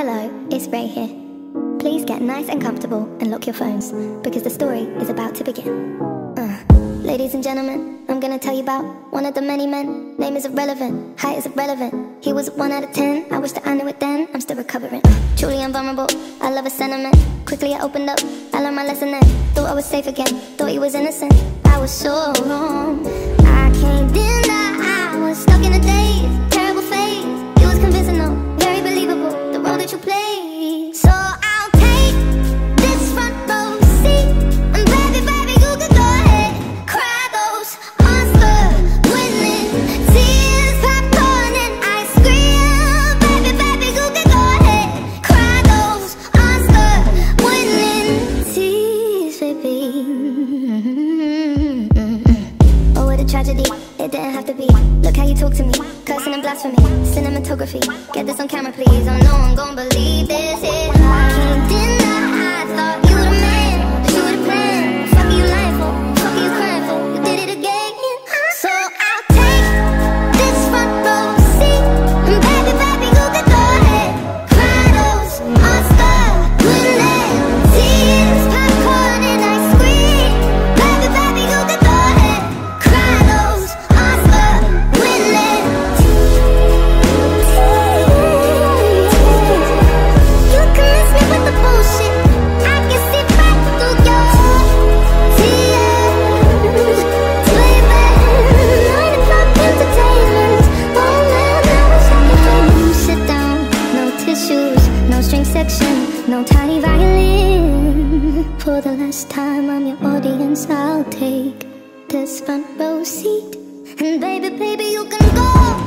Hello, it's Ray here. Please get nice and comfortable and lock your phones, because the story is about to begin. Ladies and gentlemen, I'm gonna tell you about one of the many men. Name is irrelevant, height is irrelevant. He was 1 out of 10, I wish that I knew it then. I'm still recovering. Truly I'm vulnerable, I love his sentiment. Quickly I opened up, I learned my lesson then. Thought I was safe again, thought he was innocent. I was so wrong, I can't deny I was stuck in a daze, terrible phase. It was convincing though, very believable, the role that you played. So I'll take this front row seat, and baby, you can go ahead, cry those Oscar winning tears, popcorn and ice cream. Baby, you can go ahead, cry those Oscar winning tears, baby. Oh, what a tragedy, it didn't have to be. Look how you talk to me, cursing and blasphemy, cinematography. Get this on camera, please. Oh no, I'm gon' believe this is. I can't deny, I thought you were the man, that you were the plan. Fuck are you lying for? Fuck are you crying for? You did it again. So I'll take this front row seat, and baby, you can go ahead, cry those Oscar winning tears, popcorn and ice cream. Baby, you can go ahead, cry those Oscar winning tears. You can miss me with the bullshit, I can see right through your tears. Baby, 9 o'clock entertainment. Oh no, sit down, no tissues, no string section, no tiny violin. For the last time, I'm your audience, I'll take this front row seat. And baby, you can go.